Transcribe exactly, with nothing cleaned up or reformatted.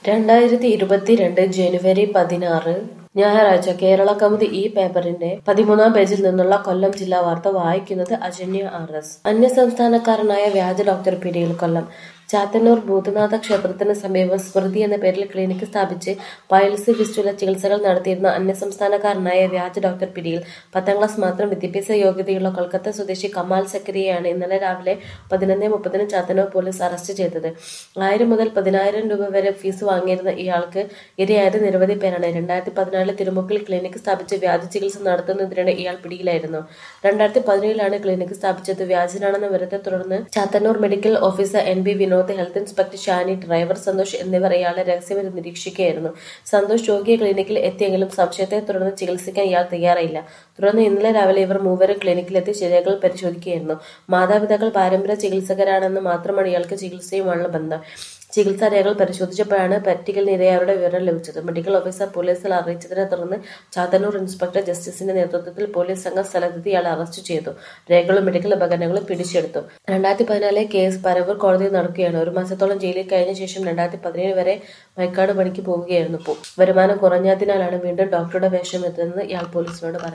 രണ്ടായിരത്തി ഇരുപത്തിരണ്ട് ജനുവരി പതിനാറ് ഞായറാഴ്ച കേരളകൗമുദി ഈ പേപ്പറിന്റെ പതിമൂന്നാം പേജിൽ നിന്നുള്ള കൊല്ലം ജില്ലാ വാർത്ത വായിക്കുന്നത് അജന്യ ആർ എസ്. അന്യസംസ്ഥാനക്കാരനായ വ്യാജ ഡോക്ടർ പിടിയിൽ. കൊല്ലം ചാത്തന്നൂർ ഭൂതനാഥ ക്ഷേത്രത്തിന് സമീപം സ്മൃതി എന്ന പേരിൽ ക്ലിനിക്ക് സ്ഥാപിച്ച് പൈൽസ്, ഫിസ്റ്റുല ചികിത്സകൾ നടത്തിയിരുന്ന അന്യസംസ്ഥാനക്കാരനായ വ്യാജ ഡോക്ടർ പിടിയിൽ. പത്താം ക്ലാസ് മാത്രം വിദ്യാഭ്യാസ യോഗ്യതയുള്ള കൊൽക്കത്ത സ്വദേശി കമാൽ സക്കരിയെയാണ് ഇന്നലെ രാവിലെ പതിനൊന്ന് മുപ്പതിന് ചാത്തന്നൂർ പോലീസ് അറസ്റ്റ് ചെയ്തത്. ആയിരം മുതൽ പതിനായിരം രൂപ വരെ ഫീസ് വാങ്ങിയിരുന്ന ഇയാൾക്ക് ഇരയായത് നിരവധി പേരാണ്. രണ്ടായിരത്തി പതിനാലിൽ തിരുമുക്കിൽ ക്ലിനിക്ക് സ്ഥാപിച്ച് വ്യാജ ചികിത്സ നടത്തുന്നതിനിടെ ഇയാൾ പിടിയിലായിരുന്നു. രണ്ടായിരത്തി പതിനേഴിലാണ് ക്ലിനിക്ക് സ്ഥാപിച്ചത്. വ്യാജനാണെന്ന വിവരത്തെ തുടർന്ന് Chathannoor medical officer N B Vinod, health inspector Shani, driver Santhosh എന്നിവർ ഇയാളെ രഹസ്യമായി നിരീക്ഷിക്കുകയായിരുന്നു. സന്തോഷ് രോഗിയെ ക്ലിനിക്കിൽ എത്തിയെങ്കിലും സംശയത്തെ തുടർന്ന് ചികിത്സിക്കാൻ ഇയാൾ തയ്യാറായില്ല. തുടർന്ന് ഇന്നലെ രാവിലെ ഇവർ മൂവരും ക്ലിനിക്കിലെത്തി രേഖകൾ പരിശോധിക്കുകയായിരുന്നു. മാതാപിതാക്കൾ പാരമ്പര്യ ചികിത്സകരാണെന്ന് മാത്രമാണ് ഇയാൾക്ക് ചികിത്സയുമായുള്ള ബന്ധം. ചികിത്സാ രേഖകൾ പരിശോധിച്ചപ്പോഴാണ് പറ്റിക്കലിനിരയായവരുടെ വിവരം ലഭിച്ചത്. മെഡിക്കൽ ഓഫീസർ പോലീസിൽ അറിയിച്ചതിനെ തുടർന്ന് ചാത്തന്നൂർ ഇൻസ്പെക്ടർ ജസ്റ്റിസിന്റെ നേതൃത്വത്തിൽ പോലീസ് സംഘം സ്ഥലത്തെത്തി ഇയാളെ അറസ്റ്റ് ചെയ്തു. രേഖകളും മെഡിക്കൽ ഉപകരണങ്ങളും പിടിച്ചെടുത്തു. രണ്ടായിരത്തി പതിനാലിലെ കേസ് പരവൂർ കോടതിയിൽ നടക്കുകയാണ്. ഒരു മാസത്തോളം ജയിലിൽ കഴിഞ്ഞ ശേഷം രണ്ടായിരത്തി പതിനേഴ് വരെ മൈക്കാട് പണിക്ക് പോവുകയായിരുന്നു. വരുമാനം കുറഞ്ഞതിനാലാണ് വീണ്ടും ഡോക്ടറുടെ വേഷം എത്തുന്നത് ഇയാൾ പോലീസിനോട് പറഞ്ഞു.